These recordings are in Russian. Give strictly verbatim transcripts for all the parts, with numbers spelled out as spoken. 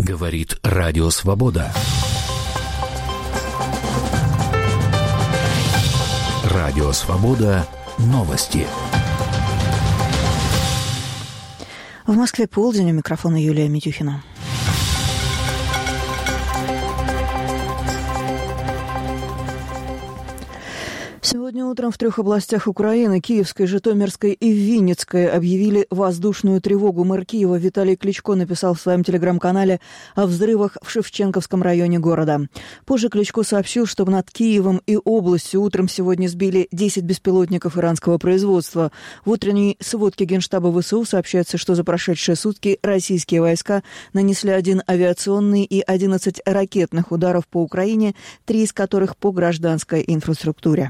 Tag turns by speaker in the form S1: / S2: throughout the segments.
S1: Говорит Радио Свобода. Радио Свобода. Новости.
S2: В Москве полдень, у микрофона Юлия Митюхина. Сегодня утром в трех областях Украины, Киевской, Житомирской и Винницкой, объявили воздушную тревогу. Мэр Киева Виталий Кличко написал в своем телеграм-канале о взрывах в Шевченковском районе города. Позже Кличко сообщил, что над Киевом и областью утром сегодня сбили десять беспилотников иранского производства. В утренней сводке Генштаба ВСУ сообщается, что за прошедшие сутки российские войска нанесли один авиационный и одиннадцать ракетных ударов по Украине, три из которых по гражданской инфраструктуре.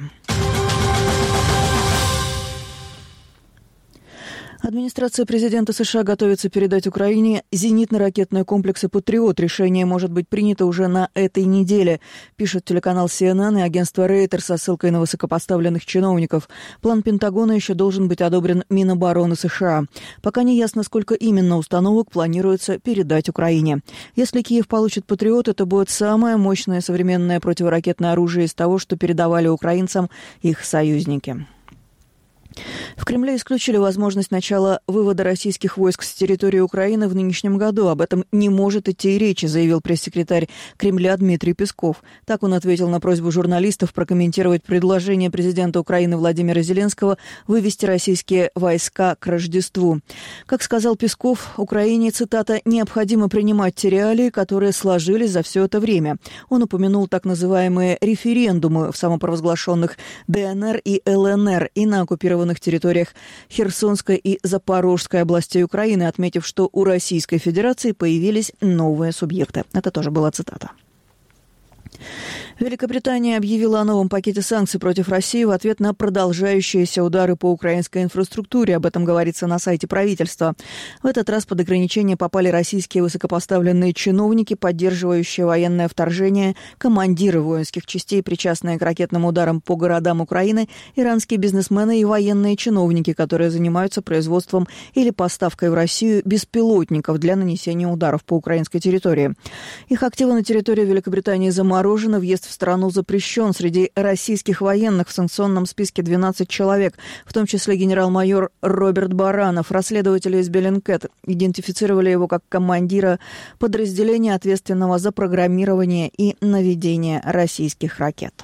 S2: Администрация президента США готовится передать Украине зенитно-ракетные комплексы «Патриот». Решение может быть принято уже на этой неделе, пишет телеканал си эн эн и агентство Рейтер со ссылкой на высокопоставленных чиновников. План Пентагона еще должен быть одобрен Минобороны США. Пока не ясно, сколько именно установок планируется передать Украине. Если Киев получит «Патриот», это будет самое мощное современное противоракетное оружие из того, что передавали украинцам их союзники. В Кремле исключили возможность начала вывода российских войск с территории Украины в нынешнем году. Об этом не может идти и речи, заявил пресс-секретарь Кремля Дмитрий Песков. Так он ответил на просьбу журналистов прокомментировать предложение президента Украины Владимира Зеленского вывести российские войска к Рождеству. Как сказал Песков, Украине, цитата, «необходимо принимать те реалии, которые сложились за все это время». Он упомянул так называемые референдумы в самопровозглашенных дэ эн эр и эл эн эр и на оккупированных территориях Херсонской и Запорожской областей Украины, отметив, что у Российской Федерации появились новые субъекты. Это тоже была цитата. Великобритания объявила о новом пакете санкций против России в ответ на продолжающиеся удары по украинской инфраструктуре. Об этом говорится на сайте правительства. В этот раз под ограничения попали российские высокопоставленные чиновники, поддерживающие военное вторжение, командиры воинских частей, причастные к ракетным ударам по городам Украины, иранские бизнесмены и военные чиновники, которые занимаются производством или поставкой в Россию беспилотников для нанесения ударов по украинской территории. Их активы на территории Великобритании заморожены, въезд в страну запрещен. Среди российских военных в санкционном списке двенадцать человек, в том числе генерал-майор Роберт Баранов. Расследователи из Bellingcat идентифицировали его как командира подразделения, ответственного за программирование и наведение российских ракет.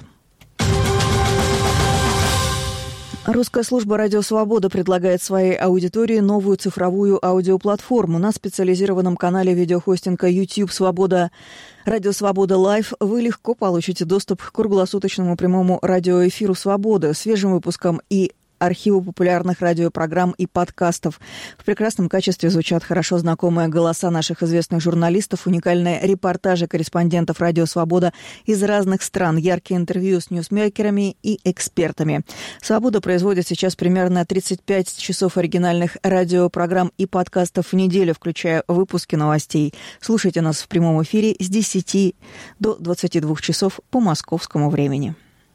S2: Русская служба «Радио Свобода» предлагает своей аудитории новую цифровую аудиоплатформу. На специализированном канале видеохостинга YouTube «Свобода», «Радио Свобода Лайв» вы легко получите доступ к круглосуточному прямому радиоэфиру «Свободы», свежим выпускам и архиву популярных радиопрограмм и подкастов. В прекрасном качестве звучат хорошо знакомые голоса наших известных журналистов, уникальные репортажи корреспондентов «Радио Свобода» из разных стран, яркие интервью с ньюсмейкерами и экспертами. «Свобода» производит сейчас примерно тридцать пять часов оригинальных радиопрограмм и подкастов в неделю, включая выпуски новостей. Слушайте нас в прямом эфире с десяти до двадцати двух часов по московскому времени.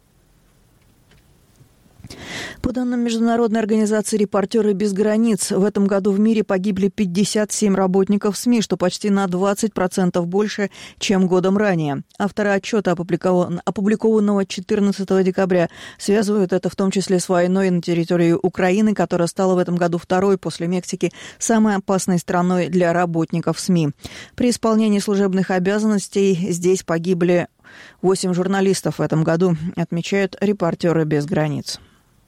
S2: По данным международной организации «Репортеры без границ», в этом году в мире погибли пятьдесят семь работников СМИ, что почти на двадцать процентов больше, чем годом ранее. Авторы отчета, опубликованного четырнадцатого декабря, связывают это в том числе с войной на территории Украины, которая стала в этом году второй после Мексики самой опасной страной для работников СМИ. При исполнении служебных обязанностей здесь погибли восемь журналистов в этом году, отмечают «Репортеры без границ».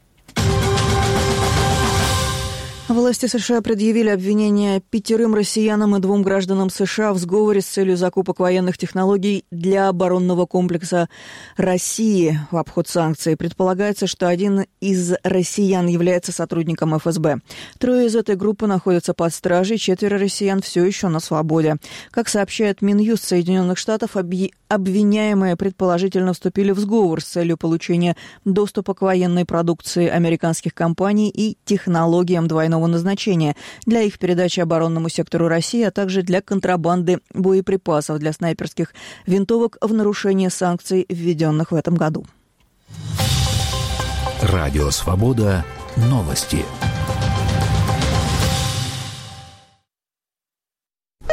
S2: Власти США предъявили обвинения пятерым россиянам и двум гражданам США в сговоре с целью закупок военных технологий для оборонного комплекса России в обход санкций. Предполагается, что один из россиян является сотрудником эф эс бэ. Трое из этой группы находятся под стражей, четверо россиян все еще на свободе. Как сообщает Минюст Соединенных Штатов, обвиняемые предположительно вступили в сговор с целью получения доступа к военной продукции американских компаний и технологиям двойного назначения для их передачи оборонному сектору России, а также для контрабанды боеприпасов для снайперских винтовок в нарушение санкций, введенных в этом году.
S1: Радио Свобода. Новости.